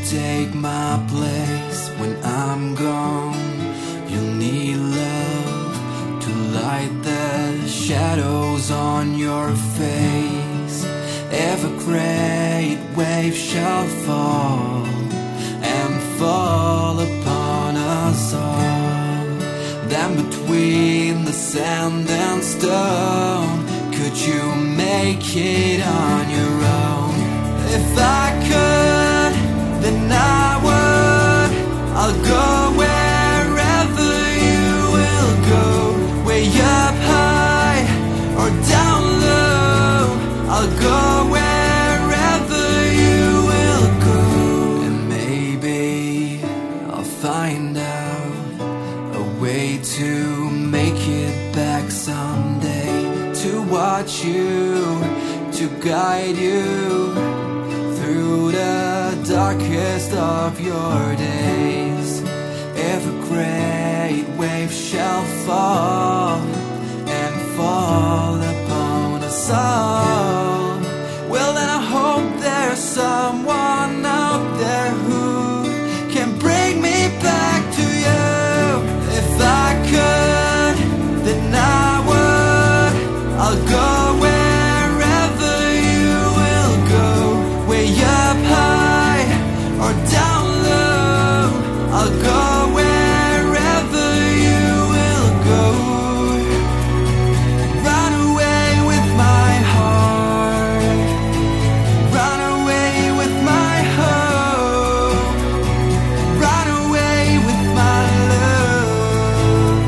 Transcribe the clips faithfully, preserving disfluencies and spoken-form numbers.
take my place when I'm gone. You'll need love to light the shadows on your face. Every great wave shall fall and fall upon us all. Then between the sand and stone, could you make it on your own? If I could, then I would. I'll go wherever you will go, way up high or down low. I'll go wherever you will go. And maybe I'll find out a way to make it back someday, to watch you, to guide you through the darkest of your days. Every great wave shall fall and fall upon us all. Well, then I hope there's someone out there who can bring me back to you. If I could, then I would. I'll go wherever you will go, way up high or down low. I'll go wherever you will go. Run away with my heart, run away with my hope, run away with my love.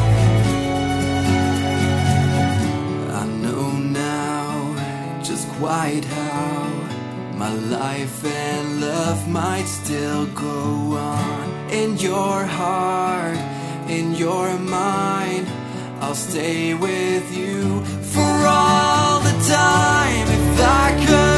I know now just quite how my life and love might still go on. In your heart, in your mind, I'll stay with you for all the time. If I could